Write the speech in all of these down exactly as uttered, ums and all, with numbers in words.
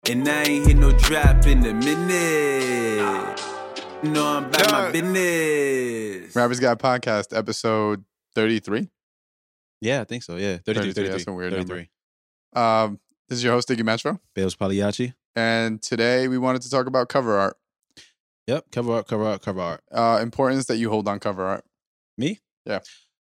And I ain't hit no drop in a minute. You know I'm about Yeah. my business. Rappers Got Podcast, episode thirty-three. Yeah, I think so. Yeah, thirty-three, thirty-three, thirty-three. that's a weird number. thirty-three. Um, this is your host, Iggy Metro. Bales Pagliacci. And today we wanted to talk about cover art. Yep, cover art, cover art, cover art. Uh, importance that you hold on cover art. Me? Yeah.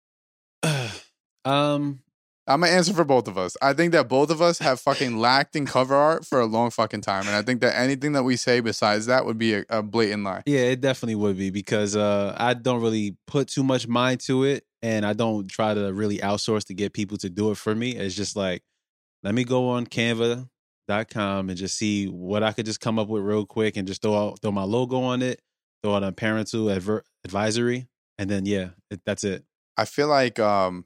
um, I'm going to answer for both of us. I think that both of us have fucking lacked in cover art for a long fucking time. And I think that anything that we say besides that would be a, a blatant lie. Yeah, it definitely would be because uh, I don't really put too much mind to it. And I don't try to really outsource to get people to do it for me. It's just like, let me go on canva dot com and just see what I could just come up with real quick and just throw out, throw my logo on it, throw out a parental adver- advisory. And then, yeah, it, that's it. I feel like um,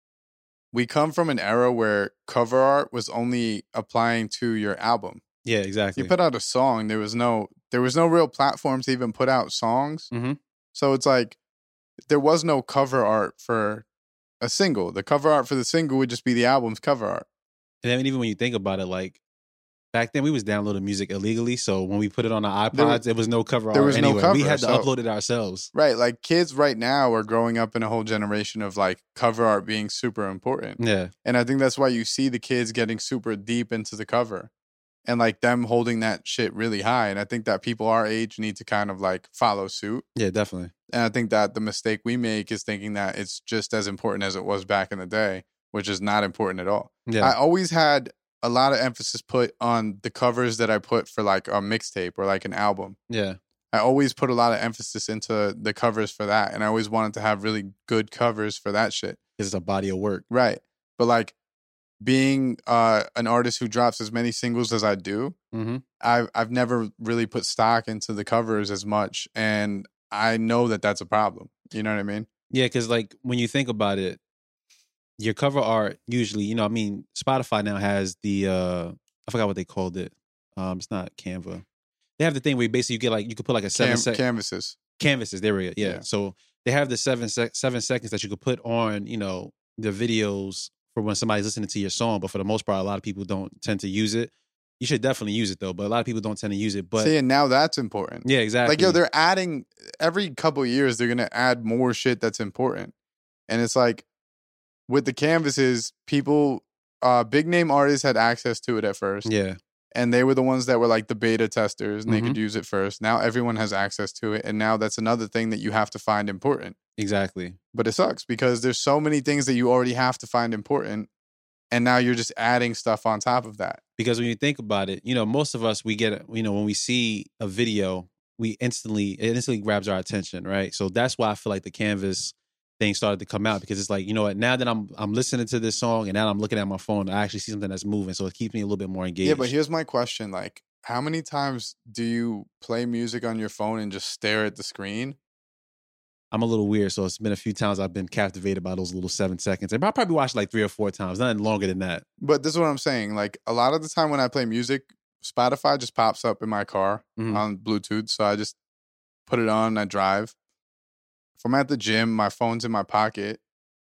we come from an era where cover art was only applying to your album. Yeah, exactly. You put out a song, there was no there was no real platform to even put out songs. Mm-hmm. So it's like there was no cover art for a single. The cover art for the single would just be the album's cover art. And then even when you think about it, like back then we was downloading music illegally. So when we put it on our iPods, there was, there was no cover there art was no anyway. cover, We had to so, upload it ourselves. Right. Like kids right now are growing up in a whole generation of like cover art being super important. Yeah. And I think that's why you see the kids getting super deep into the cover and like them holding that shit really high. And I think that people our age need to kind of like follow suit. Yeah, definitely. And I think that the mistake we make is thinking that it's just as important as it was back in the day, which is not important at all. Yeah. I always had a lot of emphasis put on the covers that I put for like a mixtape or like an album. Yeah. I always put a lot of emphasis into the covers for that. And I always wanted to have really good covers for that shit. It's a body of work. Right. But like being uh, an artist who drops as many singles as I do, Mm-hmm. I've, I've never really put stock into the covers as much. And I know that that's a problem. You know what I mean? Yeah, because like when you think about it, your cover art usually, you know, I mean, Spotify now has the, uh, I forgot what they called it. Um, It's not Canva. They have the thing where you basically you get like, you could put like a seven Cam- sec- canvases. canvases. There we go. Yeah. Yeah. So they have the seven sec- seven seconds that you could put on, you know, the videos for when somebody's listening to your song. But for the most part, a lot of people don't tend to use it. You should definitely use it though, but a lot of people don't tend to use it. But See, and now that's important. yeah, exactly. Like, yo, they're adding every couple of years, they're going to add more shit that's important. And it's like with the canvases, people, uh, big name artists had access to it at first. yeah, And they were the ones that were like the beta testers and they Mhm. could use it first. Now everyone has access to it. And now that's another thing that you have to find important. exactly. But it sucks because there's so many things that you already have to find important. And now you're just adding stuff on top of that. Because when you think about it, you know, most of us, we get, you know, when we see a video, we instantly, it instantly grabs our attention, right? So that's why I feel like the Canvas thing started to come out because it's like, you know what, now that I'm I'm listening to this song and now I'm looking at my phone, I actually see something that's moving. So it keeps me a little bit more engaged. Yeah, but here's my question. Like, how many times do you play music on your phone and just stare at the screen? I'm a little weird. So it's been a few times I've been captivated by those little seven seconds. And I probably watched like three or four times, nothing longer than that. But this is what I'm saying. Like, a lot of the time when I play music, Spotify just pops up in my car Mhm. on Bluetooth. So I just put it on and I drive. If I'm at the gym, my phone's in my pocket.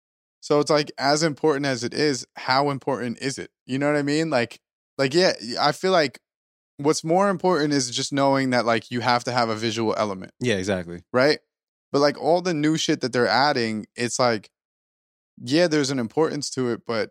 So it's like, as important as it is, how important is it? You know what I mean? Like, like, yeah, I feel like what's more important is just knowing that like you have to have a visual element, Yeah, exactly. right? But like all the new shit that they're adding, it's like, yeah, there's an importance to it, but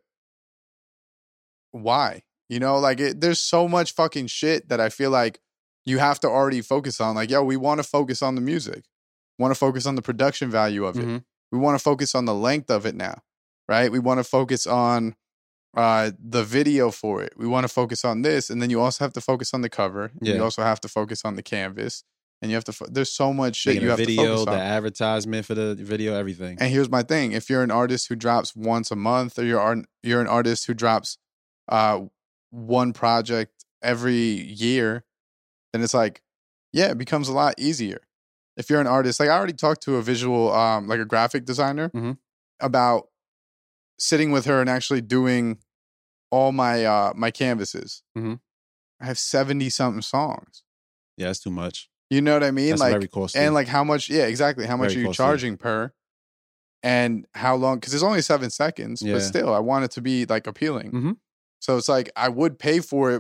why? You know, like it, there's so much fucking shit that I feel like you have to already focus on. Like, yo, we want to focus on the music, want to focus on the production value of it. Mhm. We want to focus on the length of it now, right? We want to focus on uh, the video for it. We want to focus on this. And then you also have to focus on the cover. And Yeah. You also have to focus on the canvas. And you have to, fo- there's so much shit Making you a have video, to focus the on. advertisement for the video, everything. And here's my thing. If you're an artist who drops once a month or you're, ar- you're an artist who drops uh, one project every year, then it's like, yeah, it becomes a lot easier. If you're an artist, like I already talked to a visual, um, like a graphic designer Mhm. about sitting with her and actually doing all my uh, my canvases. Mhm. I have seventy something songs. Yeah, that's too much. You know what I mean? That's like, very costly. and like how much? Yeah, exactly. How much Very are you costly. charging per? And how long? Because it's only seven seconds, Yeah. but still, I want it to be like appealing. Mhm. So it's like I would pay for it, but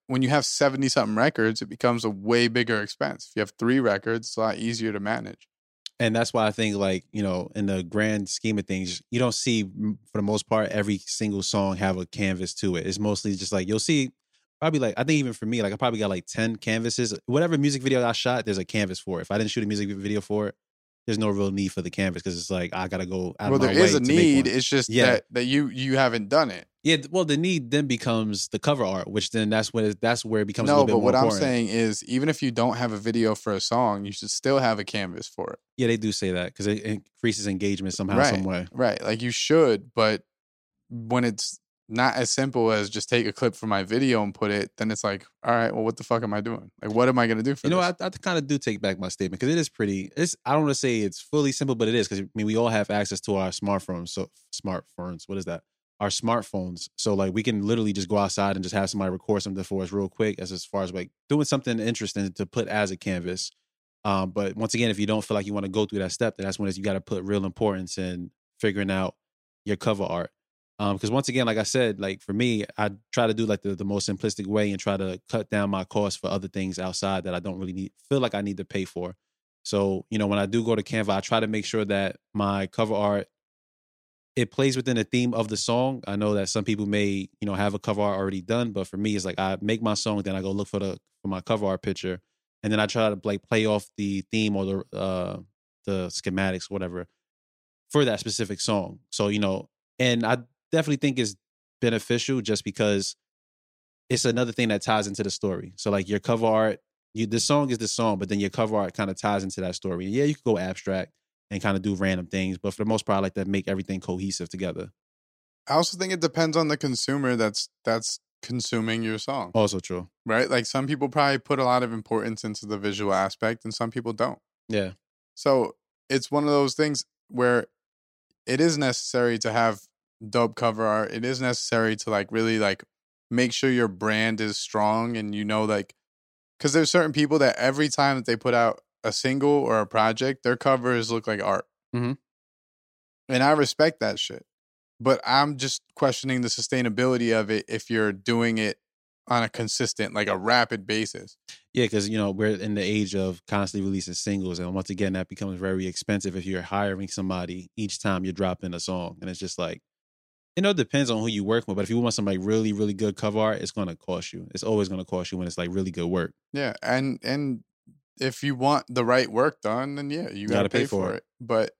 when you have seventy something records, it becomes a way bigger expense. If you have three records, it's a lot easier to manage. And that's why I think, like, you know, in the grand scheme of things, you don't see, for the most part, every single song have a canvas to it. It's mostly just like, you'll see probably like, I think even for me, like I probably got like ten canvases. Whatever music video I shot, there's a canvas for it. If I didn't shoot a music video for it, there's no real need for the canvas because it's like, I got to go out well, of my there way is a to make need. one. It's just Yeah. that, that you you haven't done it. Yeah, well, the need then becomes the cover art, which then that's when it, that's where it becomes a No, little bit but more what I'm important. saying is, even if you don't have a video for a song, you should still have a canvas for it. Yeah, they do say that because it increases engagement somehow, right, some way. Right. Like you should, but when it's not as simple as just take a clip from my video and put it, then it's like, all right, well, what the fuck am I doing? Like, what am I going to do for You know, this? I, I kind of do take back my statement because it is pretty. It's I don't want to say it's fully simple, but it is because I mean we all have access to our smartphones. So smartphones, what is that? Our smartphones. So like we can literally just go outside and just have somebody record something for us real quick, as as far as like doing something interesting to put as a canvas. Um, but once again, if you don't feel like you want to go through that step, then that's when it's, you got to put real importance in figuring out your cover art. Um, because once again, like I said, like for me, I try to do like the, the most simplistic way and try to cut down my costs for other things outside that I don't really need, feel like I need to pay for. So, you know, when I do go to Canva, I try to make sure that my cover art, it plays within the theme of the song. I know that some people may, you know, have a cover art already done, but for me, it's like I make my song, then I go look for the for my cover art picture, and then I try to like play off the theme or the uh, the schematics, whatever, for that specific song. So, you know, and I definitely think it's beneficial just because it's another thing that ties into the story. So like your cover art, you the song is the song, but then your cover art kind of ties into that story. And yeah, you could go abstract and kind of do random things, but for the most part, I like to make everything cohesive together. I also think it depends on the consumer that's that's consuming your song. Also true. Right? Like some people probably put a lot of importance into the visual aspect and some people don't. Yeah. So it's one of those things where it is necessary to have dope cover art. It is necessary to like really like make sure your brand is strong and you know like because there's certain people that every time that they put out a single or a project, their covers look like art. Mm-hmm. And I respect that shit. But I'm just questioning the sustainability of it if you're doing it on a consistent, like a rapid basis. Yeah, because, you know, we're in the age of constantly releasing singles. And once again, that becomes very expensive if you're hiring somebody each time you're dropping a song. And it's just like, you know, it depends on who you work with. But if you want some like really, really good cover art, it's going to cost you. It's always going to cost you when it's like really good work. Yeah. And and if you want the right work done, then yeah, you, you got to pay, pay for it. it. But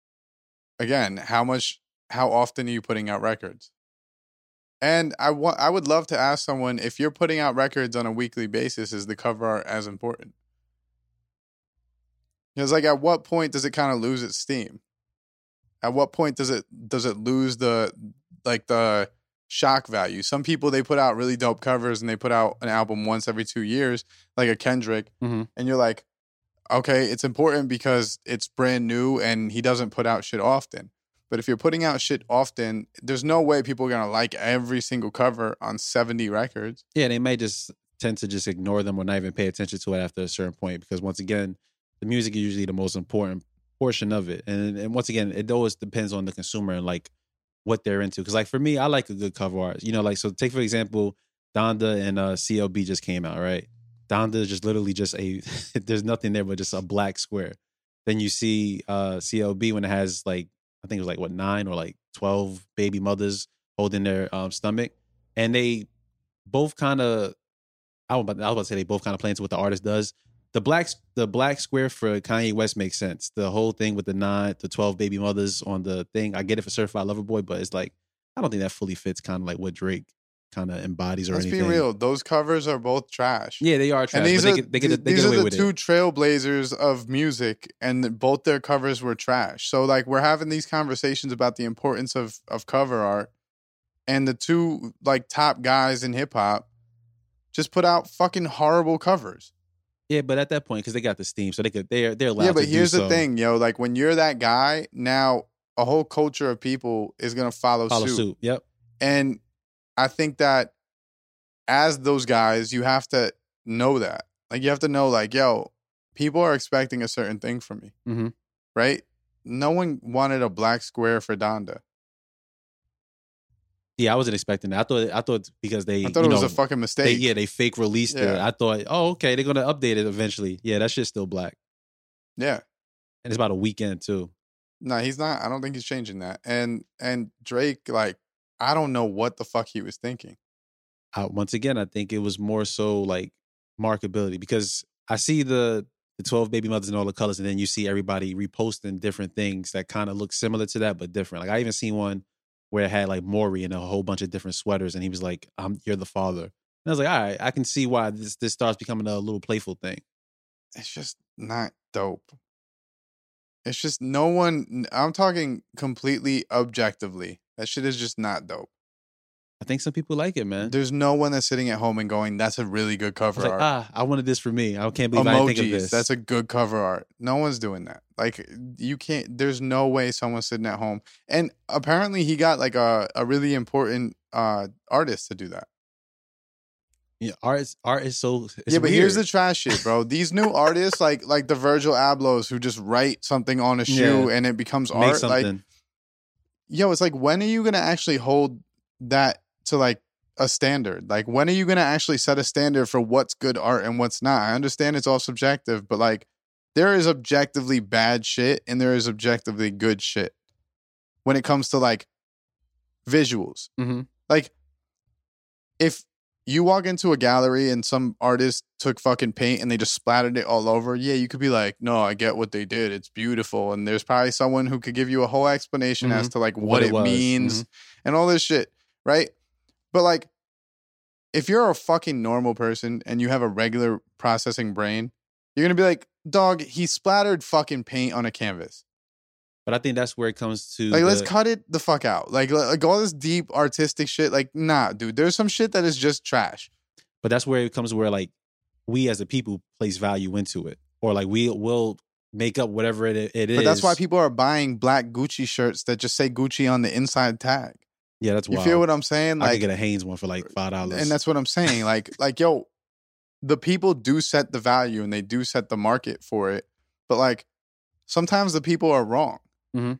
again, how much, how often are you putting out records? And I want, I would love to ask someone, if you're putting out records on a weekly basis, is the cover art as important? Because like, at what point does it kind of lose its steam? At what point does it does it lose the like the shock value? Some people, they put out really dope covers and they put out an album once every two years, like a Kendrick, mm-hmm. and you're like, okay, it's important because it's brand new and he doesn't put out shit often. But if you're putting out shit often, there's no way people are going to like every single cover on seventy records. Yeah, they may just tend to just ignore them or not even pay attention to it after a certain point. Because once again, the music is usually the most important portion of it. And, and once again, it always depends on the consumer and like what they're into. Because like for me, I like a good cover art. You know, like, so take for example, Donda and uh, C L B just came out, right? Donda is just literally just a, there's nothing there but just a black square. Then you see uh, C L B when it has like, I think it was like what nine or like twelve baby mothers holding their um, stomach, and they both kind of. I was, about, I was about to say they both kind of play into what the artist does. The black the black square for Kanye West makes sense. The whole thing with the nine, the twelve baby mothers on the thing, I get it for Certified Lover Boy, but it's like I don't think that fully fits kind of like what Drake kind of embodies or Let's anything. Let's be real; those covers are both trash. Yeah, they are trash. And these but are they get, they get, they these get away are the with two it. trailblazers of music, and both their covers were trash. So like we're having these conversations about the importance of of cover art, and the two like top guys in hip hop just put out fucking horrible covers. Yeah, but at that point, because they got the steam, so they could they're they're allowed. Yeah, but to here's do the so. thing, yo. Like when you're that guy, now a whole culture of people is gonna follow, follow suit. suit. Yep. And I think that as those guys, you have to know that. Like you have to know, like, yo, people are expecting a certain thing from me, Mm-hmm. right? No one wanted a black square for Donda. Yeah, I wasn't expecting that. I thought I thought because they I thought you it was know, a fucking they, mistake. yeah, they fake released it. Yeah. I thought, oh, okay, they're gonna update it eventually. Yeah, that shit's still black. Yeah. And it's about a weekend too. No, he's not. I don't think he's changing that. And and Drake, like, I don't know what the fuck he was thinking. Uh, once again, I think it was more so like marketability because I see the the twelve baby mothers and all the colors, and then you see everybody reposting different things that kind of look similar to that but different. Like I even seen one where it had like Maury and a whole bunch of different sweaters, and he was like, "I'm you're the father." And I was like, "All right, I can see why this this starts becoming a little playful thing." It's just not dope. It's just no one. I'm talking completely objectively. That shit is just not dope. I think some people like it, man. There's no one that's sitting at home and going, "That's a really good I cover was like, art." ah, I wanted this for me. I can't believe I didn't think of Emojis. this. That's a good cover art. No one's doing that. Like you can't. There's no way someone's sitting at home. And apparently, he got like a a really important uh artist to do that. Yeah, art is art is so. It's yeah, but here's the weird. trash shit, bro. These new artists, like like the Virgil Ablohs, who just write something on a shoe Yeah. and it becomes Make art. Like, something. yo, it's like, when are you gonna actually hold that to like a standard? Like, when are you gonna actually set a standard for what's good art and what's not? I understand it's all subjective, but like, there is objectively bad shit and there is objectively good shit when it comes to like visuals. Mm-hmm. Like, if you walk into a gallery and some artist took fucking paint and they just splattered it all over, yeah, you could be like, no, I get what they did. It's beautiful. And there's probably someone who could give you a whole explanation Mhm. as to like what, What it it, was. means and all this shit, right? But like, if you're a fucking normal person and you have a regular processing brain, you're going to be like, dog, he splattered fucking paint on a canvas. But I think that's where it comes to Like, let's the- cut it the fuck out. Like, like all this deep artistic shit. Like, nah, dude, there's some shit that is just trash. But that's where it comes where like we as a people place value into it, or like we will make up whatever it it is. But that's why people are buying black Gucci shirts that just say Gucci on the inside tag. Yeah, that's You wild. feel what I'm saying? I Like, could get a Hanes one for like five dollars, and that's what I'm saying. Like, like, yo, the people do set the value and they do set the market for it. But like, sometimes the people are wrong. Mhm.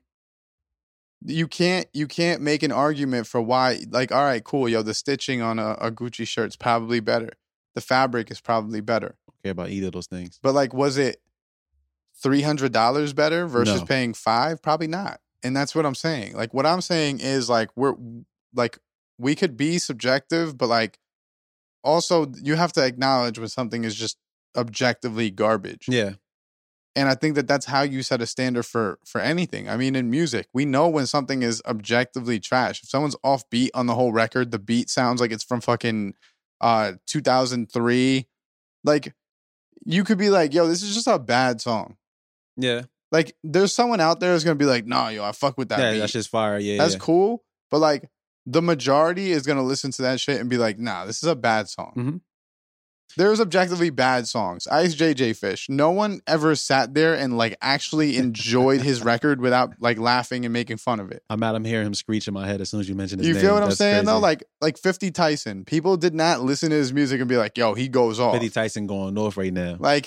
You can't you can't make an argument for why. Like, all right, cool, yo, the stitching on a, a Gucci shirt's probably better. The fabric is probably better. don't care about either of those things. But like, was it three hundred dollars better versus No. paying five? Probably not. And that's what I'm saying. Like, what I'm saying is like, we're like, we could be subjective, but like, also you have to acknowledge when something is just objectively garbage. Yeah, And I think that that's how you set a standard for for anything. I mean, in music, we know when something is objectively trash. If someone's off beat on the whole record, the beat sounds like it's from fucking uh two thousand three. Like, you could be like, yo, this is just a bad song. yeah, Like, there's someone out there who's gonna be like, nah, yo, I fuck with that yeah. beat. That's just fire. Yeah, That's yeah. cool. But like, the majority is gonna listen to that shit and be like, nah, this is a bad song. Mhm. There's objectively bad songs. Ice J J Fish. No one ever sat there and like actually enjoyed his record without like laughing and making fun of it. I'm mad. I'm hearing him screech in my head as soon as you mention his You name. feel what I'm That's saying though? crazy. Like like fifty Tyson. People did not listen to his music and be like, yo, he goes off. Fifty Tyson going north right now. Like,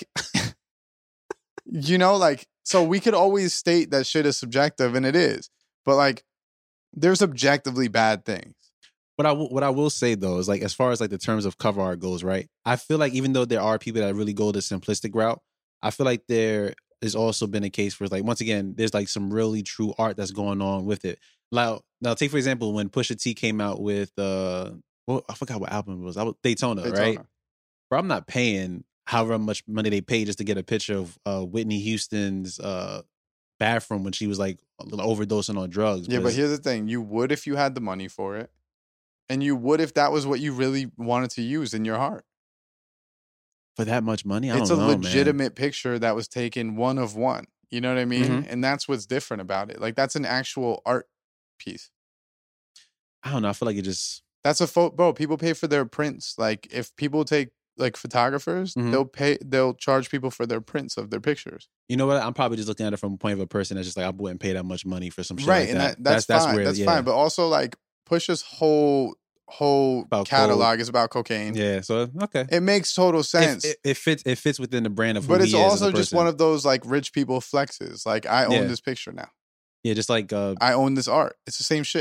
you know, like, so we could always state that shit is subjective, and it is. But like, there's objectively bad things. What I w- what I will say though is like as far as like the terms of cover art goes, right? I feel like even though there are people that really go the simplistic route, I feel like there has also been a case where like once again there's like some really true art that's going on with it. Like now, take for example when Pusha T came out with uh, well I forgot what album it was. I was Daytona, Daytona. right? Bro, I'm not paying however much money they pay just to get a picture of uh, Whitney Houston's uh, bathroom when she was like overdosing on drugs. Yeah, but here's the thing: you would if you had the money for it. And you would if that was what you really wanted to use in your heart. for that much money, I It's a don't know, man. legitimate picture that was taken one of one. You know what I mean? Mhm. And that's what's different about it. Like, that's an actual art piece. I don't know. I feel like it just That's a photo, bro. People pay for their prints. Like, if people take like photographers, Mhm. they'll pay. They'll charge people for their prints of their pictures. you know what? I'm probably just looking at it from a point of a person that's just like I wouldn't pay that much money for some shit Right, like and that. that, that's, fine. that's yeah. fine. But also, like, Pusha's whole whole About catalog is about cocaine. Yeah, so okay. It makes total sense. It, it, it fits. It fits within the brand of who but he it's is as a also just person. one of those like rich people flexes. Like, I own Yeah. this picture now. yeah, just like uh, I own this art. It's the same shit.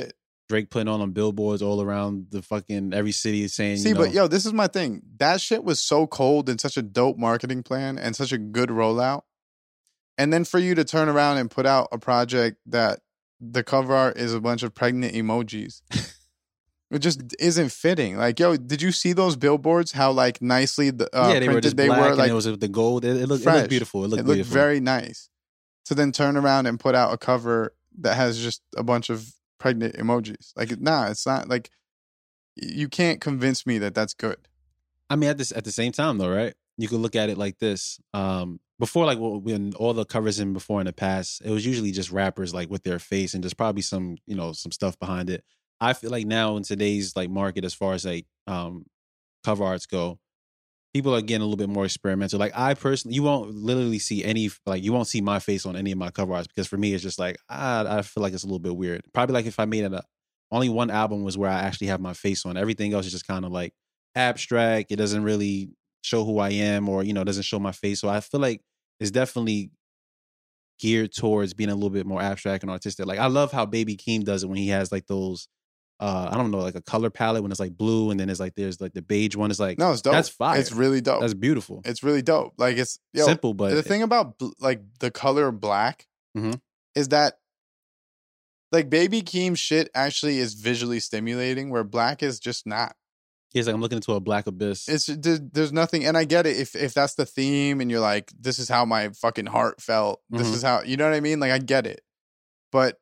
Drake putting on on billboards all around the fucking every city saying, See, you know, but yo, this is my thing. That shit was so cold and such a dope marketing plan and such a good rollout. And then for you to turn around and put out a project that the cover art is a bunch of pregnant emojis. It just isn't fitting. Like, yo, did you see those billboards? How like nicely the, uh, yeah, they were printed just they black were. and Like, it was the gold. It, it, looked, it fresh. looked beautiful. It looked it looked beautiful. very nice. To then turn around and put out a cover that has just a bunch of pregnant emojis. Like, nah, it's not like you can't convince me that that's good. I mean, at this at the same time though, right? You could look at it like this. Um, before, like when all the covers in before in the past, it was usually just rappers like with their face and just probably some, you know, some stuff behind it. I feel like now in today's like market, as far as like um, cover arts go, people are getting a little bit more experimental. Like I personally, you won't literally see any, like you won't see my face on any of my cover arts because for me, it's just like, I, I feel like it's a little bit weird. Probably like if I made it, a, only one album was where I actually have my face on. Everything else is just kind of like abstract. It doesn't really show who I am or, you know, doesn't show my face. So I feel like it's definitely geared towards being a little bit more abstract and artistic. Like I love how Baby Keem does it when he has like those, uh, I don't know, like a color palette when it's like blue and then it's like there's like the beige one. It's like, No, it's dope. That's fire. It's really dope. That's beautiful. It's really dope. Like it's yo, simple, but the thing about bl- like the color black Mhm. is that like Baby Keem's shit actually is visually stimulating, where black is just not. He's like, I'm looking into a black abyss. It's there, there's nothing, and I get it if if that's the theme, and you're like, this is how my fucking heart felt. This Mhm. is how, you know what I mean? Like I get it, but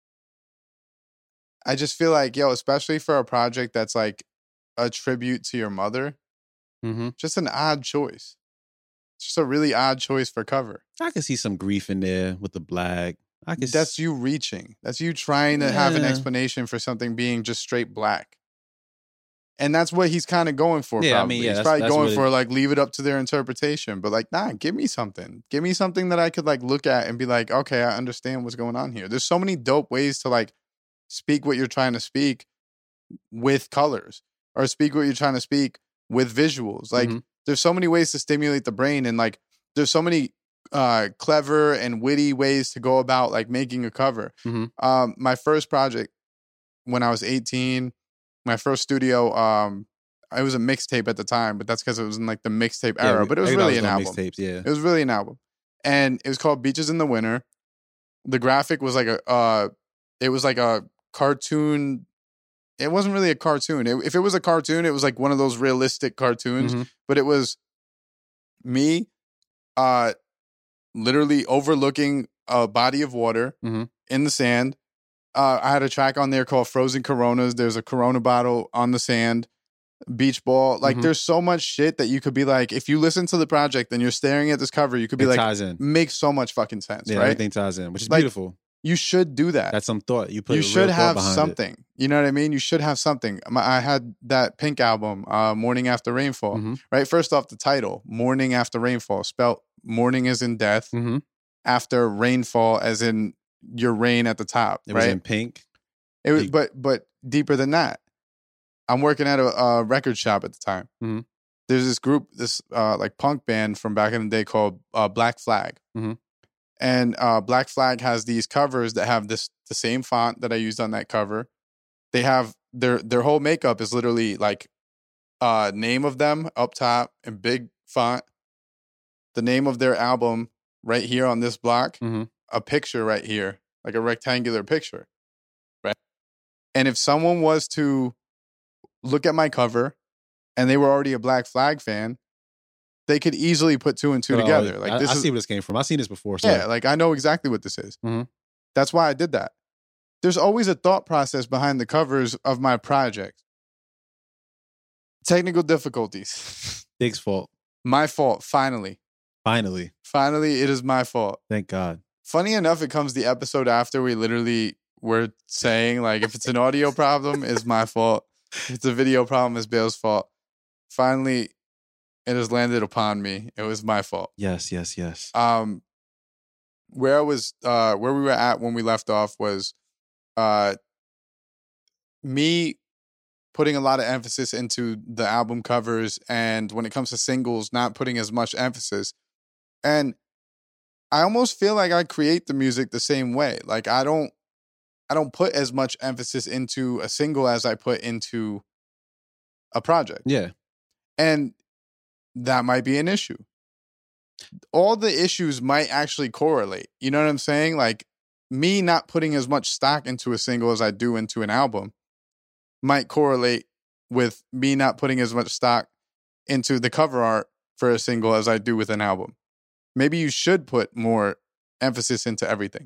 I just feel like yo, especially for a project that's like a tribute to your mother, Mm-hmm. just an odd choice. It's just a really odd choice for cover. I could see some grief in there with the black. I could. That's you reaching. That's you trying to have an Yeah. explanation for something being just straight black. And that's what he's kind of going for. Yeah, I probably. mean, yeah, he's that's- probably that's going what it- for like leave it up to their interpretation. But like, nah, give me something. Give me something that I could like look at and be like, okay, I understand what's going on here. There's so many dope ways to like speak what you're trying to speak with colors, or speak what you're trying to speak with visuals. Like, Mhm. there's so many ways to stimulate the brain, and like, there's so many uh clever and witty ways to go about like making a cover. Mhm. Um, my first project when I was eighteen, my first studio, um, it was a mixtape at the time, but that's because it was in like the mixtape Yeah, era. But it was everybody really an doing album. Mixtapes, yeah. It was really an album, and it was called Beaches in the Winter. The graphic was like a, uh, it was like a cartoon. It wasn't really a cartoon. It, if it was a cartoon, it was like one of those realistic cartoons. Mhm. But it was me, uh, literally overlooking a body of water Mhm. in the sand. Uh, I had a track on there called Frozen Coronas. There's a Corona bottle on the sand, beach ball. Like, Mhm. there's so much shit that you could be like, if you listen to the project and you're staring at this cover, you could be It like, ties in. makes so much fucking sense, Yeah, right? everything ties in, which is Like, beautiful. You should do that. That's some thought. You put You a real should thought have behind it. something. You know what I mean? You should have something. My- I had that Pink album, uh, Morning After Rainfall, Mhm. right? First off, the title, Morning After Rainfall, spelt morning as in death, Mhm. after rainfall as in your rain at the top, It was right? in pink. It was, Deep. but but deeper than that. I'm working at a, a record shop at the time. Mhm. There's this group, this uh, like punk band from back in the day called uh, Black Flag, Mhm. and uh, Black Flag has these covers that have this the same font that I used on that cover. They have their their whole makeup is literally like uh, name of them up top in big font, the name of their album right here on this block, Mhm. a picture right here, like a rectangular picture. And if someone was to look at my cover and they were already a Black Flag fan, they could easily put two and two Oh, together. Like I, this I is, see where this came from. I've seen this before. So. yeah, like I know exactly what this is. Mhm. That's why I did that. There's always a thought process behind the covers of my projects. Technical difficulties. Dig's fault. My fault, finally. Finally. Finally, it is my fault. Thank God. Funny enough, it comes the episode after we literally were saying, like, if it's an audio problem, it's my fault. If it's a video problem, it's Bale's fault. Finally, it has landed upon me. It was my fault. Yes, yes, yes. Um, where I was, uh, where we were at when we left off was, uh, me putting a lot of emphasis into the album covers, and when it comes to singles, not putting as much emphasis. And I almost feel like I create the music the same way. Like I don't, I don't put as much emphasis into a single as I put into a project. Yeah. And that might be an issue. All the issues might actually correlate. You know what I'm saying? Like me not putting as much stock into a single as I do into an album might correlate with me not putting as much stock into the cover art for a single as I do with an album. Maybe you should put more emphasis into everything.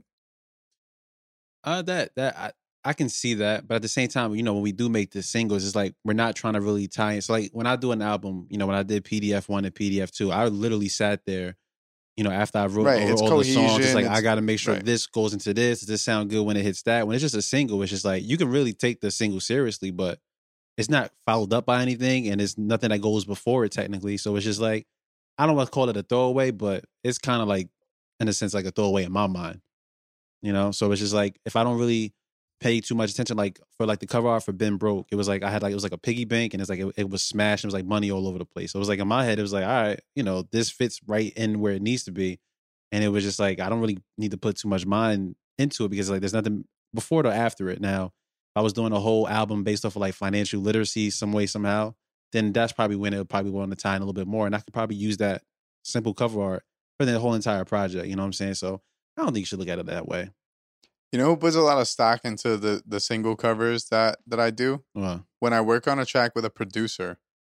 Uh, that that I, I can see that, but at the same time, you know, when we do make the singles, it's like we're not trying to really tie in. So, like when I do an album, you know, when I did P D F one and P D F two, I literally sat there, you know, after I wrote Right, over it's all the songs, it's like cohesion, I got to make sure right. this goes into this. Does this sound good when it hits that? When it's just a single, it's just like you can really take the single seriously, but it's not followed up by anything, and it's nothing that goes before it technically. So it's just like I don't want to call it a throwaway, but it's kind of like, in a sense, like a throwaway in my mind. You know, so it's just like if I don't really pay too much attention, like for like the cover art for Ben Broke, it was like I had like it was like a piggy bank, and it's like it, it was smashed. And it was like money all over the place. So it was like in my head, it was like, all right, you know, this fits right in where it needs to be, and it was just like I don't really need to put too much mind into it because like there's nothing before it or after it. Now, if I was doing a whole album based off of like financial literacy some way somehow, then that's probably when it would probably want to tie in a little bit more, and I could probably use that simple cover art for the whole entire project. You know what I'm saying? So I don't think you should look at it that way. You know who puts a lot of stock into the the single covers that that I do? Uh, When I work on a track with a producer,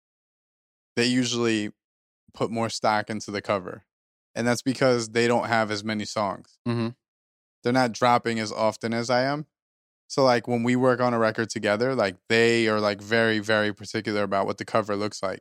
they usually put more stock into the cover. And that's because they don't have as many songs. mm-hmm. They're not dropping as often as I am. So like when we work on a record together, like they are like very, very particular about what the cover looks like.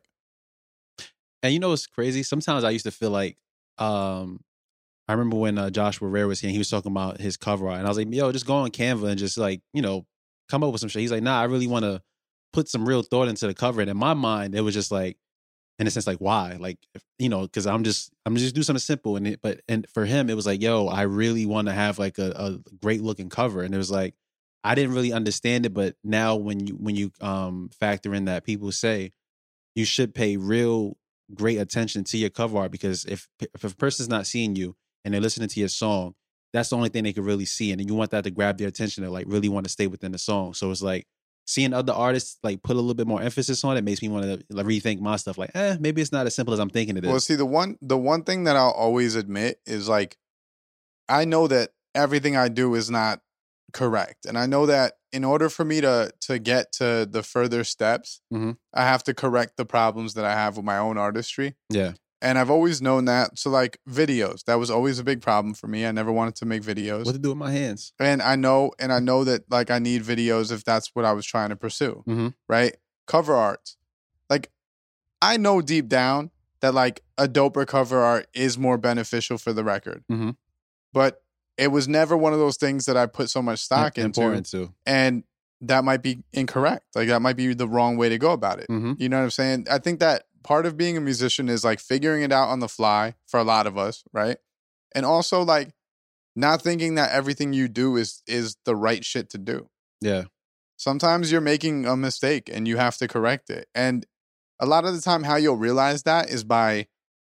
And you know what's crazy? Sometimes I used to feel like, um, I remember when uh, Joshua Rare was here and he was talking about his cover art. And I was like, yo, just go on Canva and just like, you know, come up with some shit. He's like, nah, I really want to put some real thought into the cover. And in my mind, it was just like, in a sense, like, why? Like, if, you know, because I'm just, I'm just do something simple. And it, but, and for him, it was like, yo, I really want to have like a, a great looking cover. And it was like, I didn't really understand it. But now when you, when you um factor in that people say you should pay real great attention to your cover art, because if, if a person's not seeing you, and they're listening to your song, that's the only thing they can really see. And you want that to grab their attention and like really want to stay within the song. So it's like seeing other artists like put a little bit more emphasis on it makes me want to like, rethink my stuff. Like, eh, maybe it's not as simple as I'm thinking it is. Well, see, the one the one thing that I'll always admit is like I know that everything I do is not correct. And I know that in order for me to to get to the further steps, mm-hmm. I have to correct the problems that I have with my own artistry. Yeah. And I've always known that. So like videos, that was always a big problem for me. I never wanted to make videos. What to do with my hands? And I know, and I know that like I need videos if that's what I was trying to pursue. Mm-hmm. Right? Cover art. Like I know deep down that like a doper cover art is more beneficial for the record. Mm-hmm. But it was never one of those things that I put so much stock into. Important too. And that might be incorrect. Like that might be the wrong way to go about it. Mm-hmm. You know what I'm saying? I think that part of being a musician is like figuring it out on the fly for a lot of us, right? And also like not thinking that everything you do is is the right shit to do. Yeah. Sometimes you're making a mistake and you have to correct it. And a lot of the time how you'll realize that is by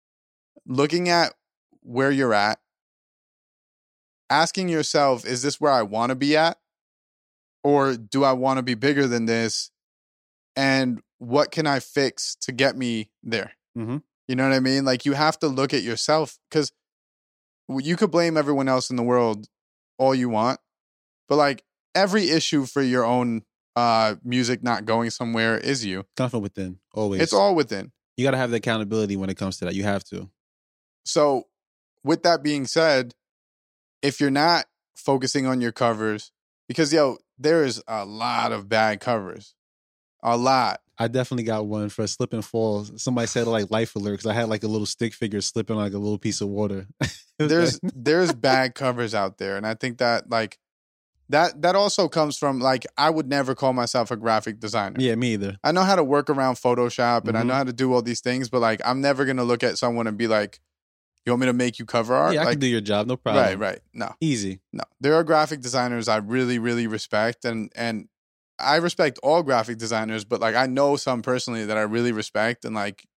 looking at where you're at, asking yourself, is this where I want to be at? Or do I want to be bigger than this? And what can I fix to get me there? Mm-hmm. You know what I mean? Like you have to look at yourself, because you could blame everyone else in the world all you want, but like every issue for your own uh, music not going somewhere is you. Come from within, always. It's all within. You got to have the accountability when it comes to that. You have to. So with that being said, if you're not focusing on your covers, because yo, there is a lot of bad covers. A lot. I definitely got one for Slip and Fall. Somebody said like life alert because I had like a little stick figure slipping like a little piece of water. There's there's bad covers out there, and I think that like that that also comes from like I would never call myself a graphic designer. Yeah, me either. I know how to work around Photoshop and Mm-hmm. I know how to do all these things, but like I'm never gonna look at someone and be like, "You want me to make you cover art?" Yeah, I like, can do your job, no problem. Right, right. No, Easy. no. There are graphic designers I really, really respect, and and I respect all graphic designers, but like I know some personally that I really respect, and like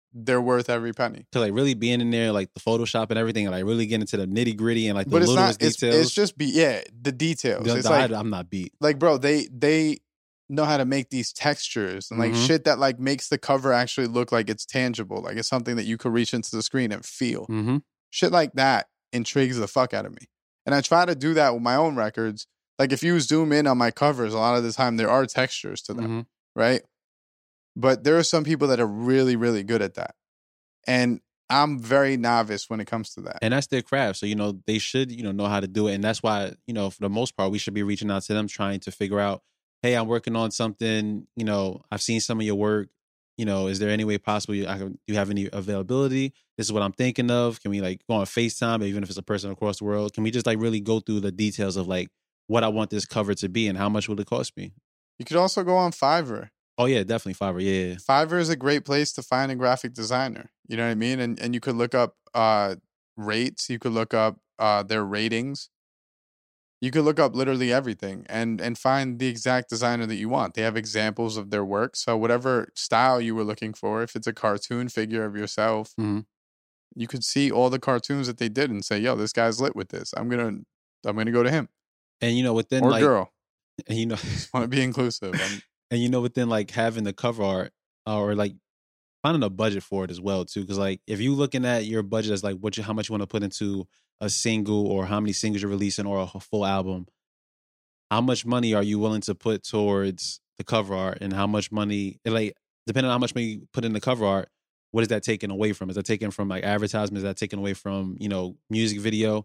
they're worth every penny. To like really being in there, like the Photoshop and everything, and like really getting into the nitty gritty and like the But it's littlest not. It's, details. it's just be yeah the details. The- it's the- like I, I'm not beat. like bro, they they know how to make these textures and like Mhm. shit that like makes the cover actually look like it's tangible, like it's something that you could reach into the screen and feel. Mm-hmm. Shit like that intrigues the fuck out of me, and I try to do that with my own records. Like if you zoom in on my covers, a lot of the time there are textures to them, Mm-hmm. right? But there are some people that are really really good at that, and I'm very novice when it comes to that. And that's their craft. So, you know, they should, you know, know how to do it. And that's why, you know, for the most part, we should be reaching out to them, trying to figure out, hey, I'm working on something, you know, I've seen some of your work. You know, is there any way possible you, I can, do you have any availability? This is what I'm thinking of. Can we like go on FaceTime, even if it's a person across the world? Can we just like really go through the details of like what I want this cover to be and how much will it cost me? You could also go on Fiverr. Oh, yeah, definitely Fiverr. Yeah, yeah. Fiverr is a great place to find a graphic designer. You know what I mean? And and you could look up uh, rates. You could look up uh, their ratings. You could look up literally everything and and find the exact designer that you want. They have examples of their work. So whatever style you were looking for, if it's a cartoon figure of yourself, Mhm. you could see all the cartoons that they did and say, "Yo, this guy's lit with this. I'm gonna I'm gonna go to him And, you know, within or like, girl. and, you know, Want to be inclusive." I'm, and, you know, within like having the cover art or like finding a budget for it as well, too. Because like if you looking at your budget as like what you, how much you want to put into a single or how many singles you're releasing or a full album, how much money are you willing to put towards the cover art and how much money, like, depending on how much money you put in the cover art, what is that taken away from? Is that taken from like advertisement? Is that taken away from, you know, music video?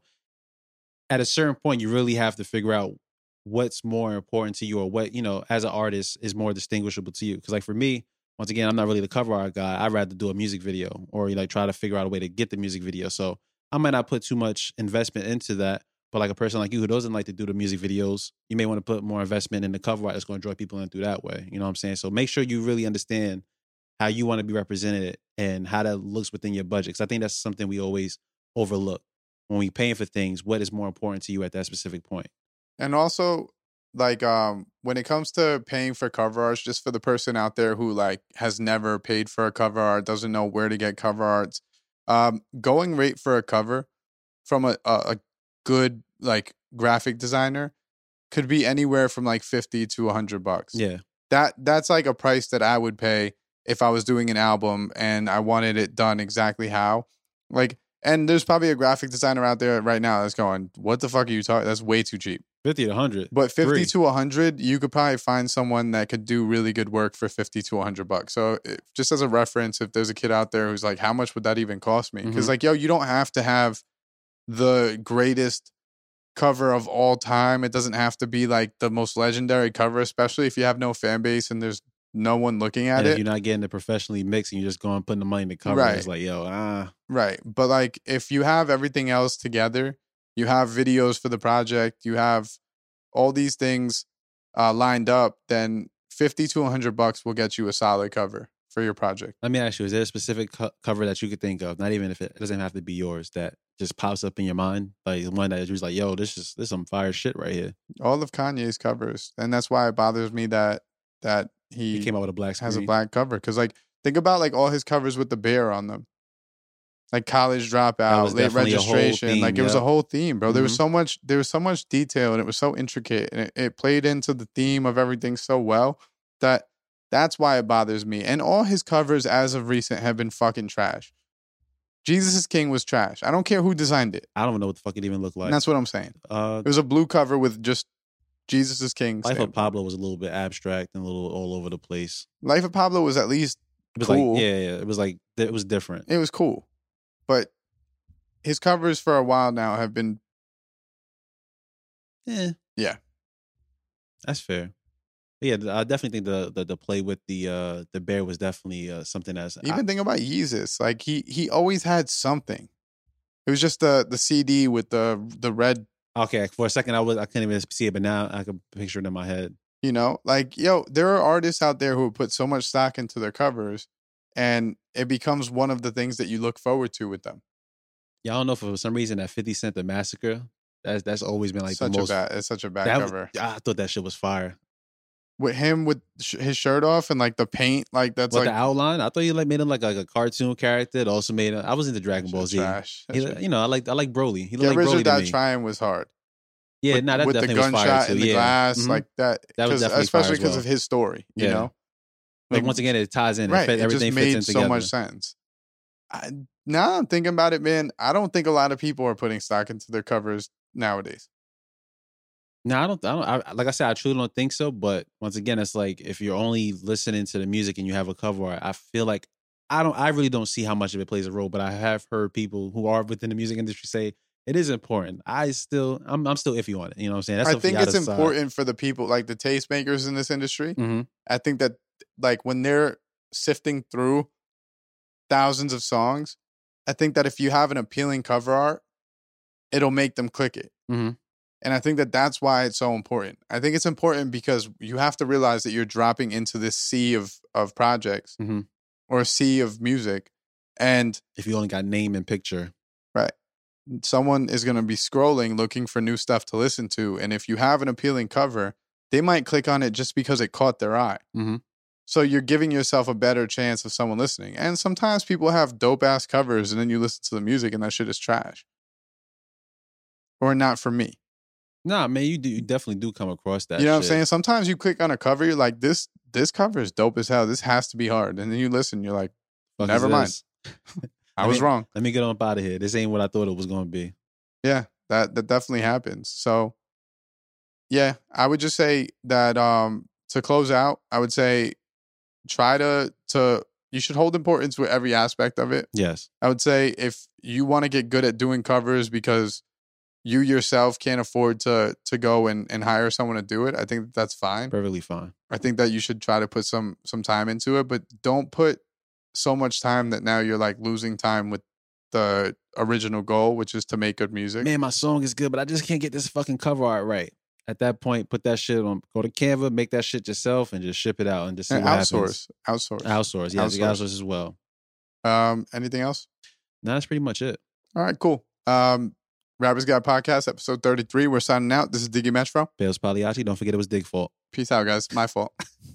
At a certain point, you really have to figure out what's more important to you or what, you know, as an artist is more distinguishable to you. Because like for me, once again, I'm not really the cover art guy. I'd rather do a music video or like try to figure out a way to get the music video. So I might not put too much investment into that. But like a person like you who doesn't like to do the music videos, you may want to put more investment in the cover art that's going to draw people in through that way. You know what I'm saying? So make sure you really understand how you want to be represented and how that looks within your budget. Because I think that's something we always overlook when we paying for things. What is more important to you at that specific point? And also, like, um, when it comes to paying for cover arts, just for the person out there who like has never paid for a cover art, doesn't know where to get cover arts, um, going rate for a cover from a, a, a good like graphic designer could be anywhere from like fifty to a hundred bucks. Yeah. That that's like a price that I would pay if I was doing an album and I wanted it done exactly how. Like, and there's probably a graphic designer out there right now that's going, "What the fuck are you talking? That's way too cheap." fifty to one hundred. But fifty Three. to one hundred, you could probably find someone that could do really good work for fifty to one hundred bucks. So if, just as a reference, if there's a kid out there who's like, how much would that even cost me? Because Mhm. like, yo, you don't have to have the greatest cover of all time. It doesn't have to be like the most legendary cover, especially if you have no fan base and there's no one looking at And if it. you're not getting it professionally mixed and you're just going putting the money in the cover, Right. it's like, yo, ah. Right. But like if you have everything else together, you have videos for the project, you have all these things uh, lined up, then fifty to one hundred bucks will get you a solid cover for your project. Let me ask you, is there a specific co- cover that you could think of, not even if it, it doesn't have to be yours, that just pops up in your mind? Like one that is like, yo, this is this is some fire shit right here. All of Kanye's covers. And that's why it bothers me that that he, He came out with a black screen. has a black cover. Because like think about like all his covers with the bear on them. Like College Dropout, was Late definitely a whole Registration. theme, like it was yep. a whole theme, bro. There was Mhm. so much there was so much detail and it was so intricate and it, it played into the theme of everything so well that that's why it bothers me. And all his covers as of recent have been fucking trash. Jesus is King was trash. I don't care who designed it. I don't know what the fuck it even looked like. And that's what I'm saying. uh, It was a blue cover with just Jesus is King. Life of stamp. Pablo was a little bit abstract and a little all over the place. Life of Pablo was at least It was cool. like, yeah, yeah, it was like, it was different. It was cool. But his covers for a while now have been Yeah. Yeah. That's fair. Yeah, I definitely think the, the the play with the uh the bear was definitely uh, something that's even I, think about Yeezus. Like he he always had something. It was just the the C D with the the red, okay. For a second, I was I couldn't even see it, but now I can picture it in my head. you know, like yo, there are artists out there who put so much stock into their covers, and it becomes one of the things that you look forward to with them. Yeah, I don't know if for some reason that fifty Cent the Massacre, that's that's always been like such the most. a bad, it's such a bad that, cover. I thought that shit was fire. with him with sh- his shirt off and like the paint, like that's What, like the outline? I thought you like made him like, like a cartoon character. It also made him, I was into Dragon Ball shit Z. trash. That He, shit- you know, I like I like Broly. He looked Get like Rich or Broly to Die me. Trying was hard. Yeah, with, no, that with the definitely was fire gunshot too. in the yeah. glass, Mhm. like that. That was 'cause- definitely fire especially as because well. of his story. You Yeah. know, Like once again, it ties in. right? It fit, It everything just fits made in so together. much sense. I, now I'm thinking about it, man. I don't think a lot of people are putting stock into their covers nowadays. No, I don't. I don't. I, like I said, I truly don't think so. But once again, it's like if you're only listening to the music and you have a cover art, I feel like I don't. I really don't see how much of it plays a role. But I have heard people who are within the music industry say it is important. I still, I'm, I'm still iffy on it. You know what I'm saying? That's I up for think y'all it's to decide. important for the people, like the tastemakers in this industry. Mhm. I think that, like, when they're sifting through thousands of songs, I think that if you have an appealing cover art, it'll make them click it. Mhm. And I think that that's why it's so important. I think it's important because you have to realize that you're dropping into this sea of of projects Mhm. or a sea of music, and If you only got name and picture, right, someone is going to be scrolling looking for new stuff to listen to, and if you have an appealing cover, they might click on it just because it caught their eye. Mhm. So you're giving yourself a better chance of someone listening. And sometimes people have dope ass covers, and then you listen to the music, and that shit is trash, or not for me. nah, man, you do. You definitely do come across that. You know what I'm shit. saying? Sometimes you click on a cover, you're like, this this cover is dope as hell. This has to be hard. And then you listen, you're like, Fuck never is mind. this? I I was mean- wrong. Let me get on up out of here. This ain't what I thought it was going to be. Yeah, that that definitely happens. So yeah, I would just say that um to close out, I would say try to to you should hold importance with every aspect of it. Yes. I would say if you want to get good at doing covers because you yourself can't afford to to go and, and hire someone to do it, I think that's fine. Perfectly fine. I think that you should try to put some some time into it, but don't put so much time that now you're like losing time with the original goal, which is to make good music. Man, my song is good, but I just can't get this fucking cover art right. At that point, put that shit on. Go to Canva, make that shit yourself, and just ship it out and just see And what happens. outsource, outsource. Outsource. Yeah, outsource. Outsource. outsource as well. Um, anything else? No, that's pretty much it. All right, cool. Um, Rappers Guide Podcast, episode thirty-three. We're signing out. This is Diggy Metro. Bales Pagliacci. Don't forget it was Dig Fault. Peace out, guys. My fault.